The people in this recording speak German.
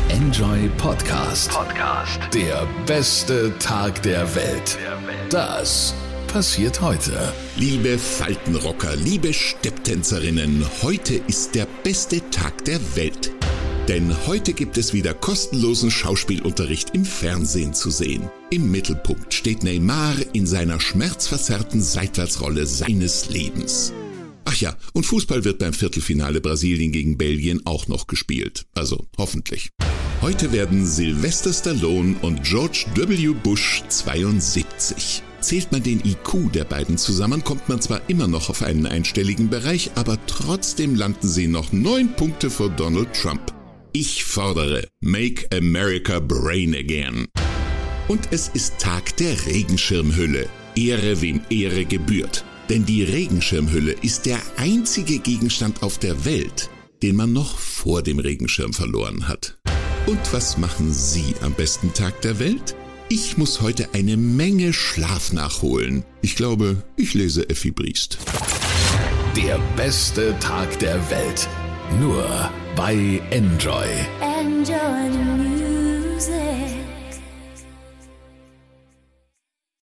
Enjoy Podcast. Der beste Tag der Welt. Das passiert heute. Liebe Faltenrocker, liebe Stepptänzerinnen, heute ist der beste Tag der Welt. Denn heute gibt es wieder kostenlosen Schauspielunterricht im Fernsehen zu sehen. Im Mittelpunkt steht Neymar in seiner schmerzverzerrten Seitwärtsrolle seines Lebens. Ach ja, und Fußball wird beim Viertelfinale Brasilien gegen Belgien auch noch gespielt. Also hoffentlich. Heute werden Sylvester Stallone und George W. Bush 72. Zählt man den IQ der beiden zusammen, kommt man zwar immer noch auf einen einstelligen Bereich, aber trotzdem landen sie noch 9 Punkte vor Donald Trump. Ich fordere, Make America Brain Again. Und es ist Tag der Regenschirmhülle. Ehre wem Ehre gebührt. Denn die Regenschirmhülle ist der einzige Gegenstand auf der Welt, den man noch vor dem Regenschirm verloren hat. Und was machen Sie am besten Tag der Welt? Ich muss heute eine Menge Schlaf nachholen. Ich glaube, ich lese Effi Briest. Der beste Tag der Welt. Nur bei Enjoy. Enjoy the music.